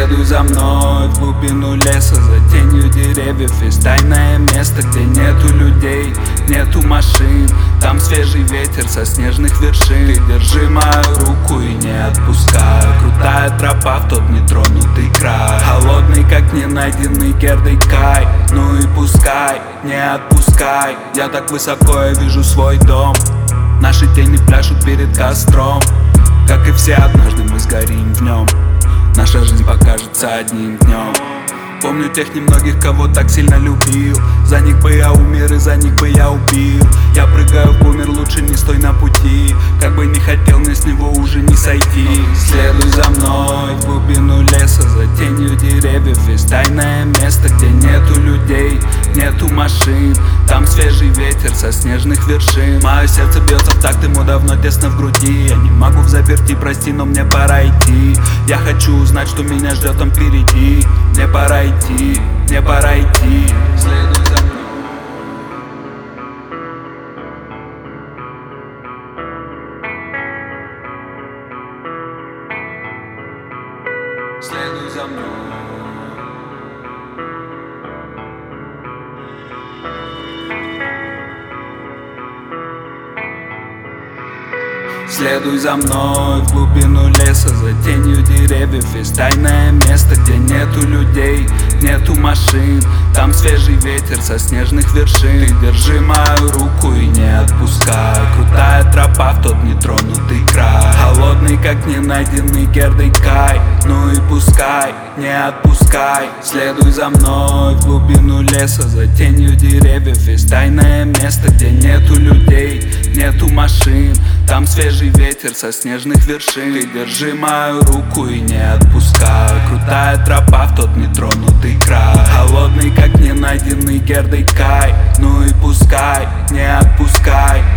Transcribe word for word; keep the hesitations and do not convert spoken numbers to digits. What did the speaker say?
Следуй за мной в глубину леса, за тенью деревьев. Есть тайное место, где нету людей, нету машин. Там свежий ветер со снежных вершин. Ты держи мою руку и не отпускай. Крутая тропа в тот нетронутый край. Холодный, как ненайденный Гердой Кай. Ну и пускай, не отпускай. Я так высоко, я вижу свой дом. Наши тени пляшут перед костром. Как и все, однажды мы сгорим в нем. Наша жизнь покажется одним днем. Помню тех немногих, кого так сильно любил. За них бы я умер и за них бы я убил. Я прыгаю в бумер, лучше не стой на пути. Как бы не хотел, мне с него уже не сойти. Следуй за мной в глубину леса, за тенью деревьев. Есть тайное место, где нету людей, нету машин. Там свежий ветер со снежных вершин. Мое сердце бьется в такт, ему давно тесно в груди. Я не могу в заперти, прости, но мне пора идти. Я хочу узнать, что меня ждет там впереди. Мне пора идти, мне пора идти. Следуй за мной. Следуй за мной. Следуй за мной в глубину леса, за тенью деревьев. Есть тайное место, где нету людей, нету машин. Там свежий ветер со снежных вершин. Ты держи мою руку и не отпускай. Крутая тропа в тот нетронутый край. Холодный, как ненайденный Гердой Кай. Ну и пускай, не отпускай. Следуй за мной в глубину леса, за тенью деревьев. Есть тайное место, где нету людей, нету машин. Там свежий ветер со снежных вершин. Ты держи мою руку и не отпускай. Крутая тропа в тот нетронутый край. Холодный, как ненайденный Гердой Кай. Ну и пускай, не отпускай.